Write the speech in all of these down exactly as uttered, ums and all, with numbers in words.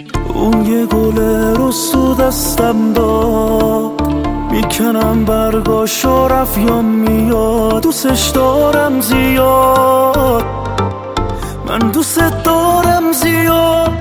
اون یه گل رستو دستم داد، میکنم برگاشو رفت یا میاد. دوستش دارم زیاد، من دوست دارم زیاد.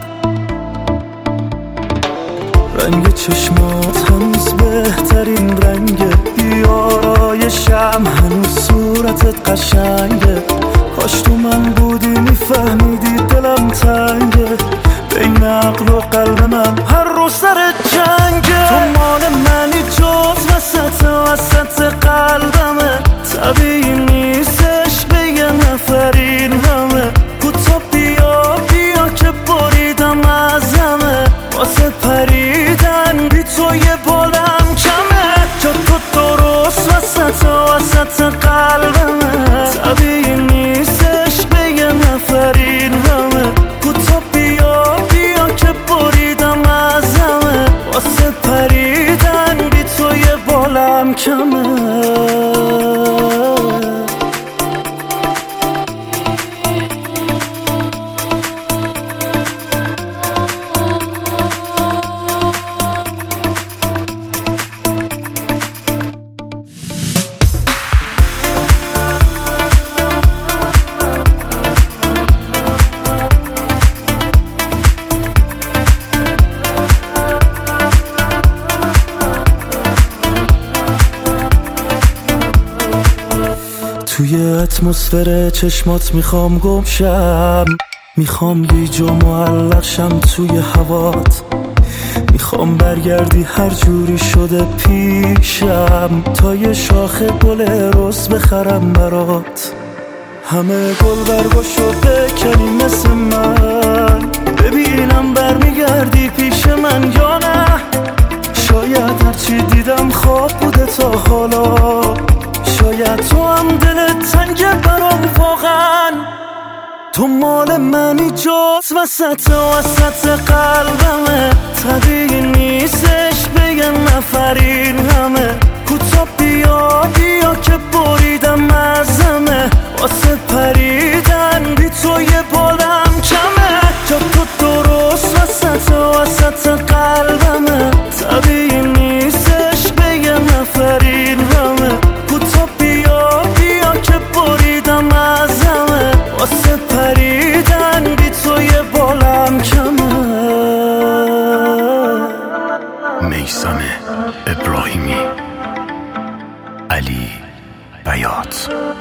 رنگ چشمات هنوز بهترین رنگه، بیارایشم هنوز صورتت قشنگه. کاش تو من بودی میفهمیدی دلم تنگه، بین عقل و قلب من هر روز سر جنگه. تو مال منی جز وسط وسط قلبمه، طبیعی نیستش به یه نفر این همه. کوتا بیا بیا که بریدم ازمه، واسه پریدن بی تو یه بالم کمه. جا تو درست وسط وسط قلبمه، طبیعی نیستش به یه نفر این همه. کوتا بیا بیا که بریدم ازمه، واسه پریدن بی تو یه بالم کمه. توی اتمسفر چشمات میخوام گم شم، میخوام گیج و معلق شم توی هوات. میخوام برگردی هر جوری شده پیشم، تا یه شاخه گل رز بخرم برات. همه گل برگاشو بکنی مثل من، ببینم برمیگردی پیش من یا نه. شاید هرچی دیدم خواب بوده تا حالا، شاید تو هم دلت تنگه برام واقعا. تو مال منی جز وسط وسط قلبمه، طبیعی نیستش به یه نفر این همه. کوتا بیا بیا که بریدم ازمه، واسه پریدن بی تو یه بالم کمه. جا تو درست وسط وسط قلبمه، طبیعی نیستش به یه نفر این همه. کوتا بیا بیا که بریدم ازمه، واسه پریدن بی تو یه بالم کمه. میثم ابراهیمی، علی بیات.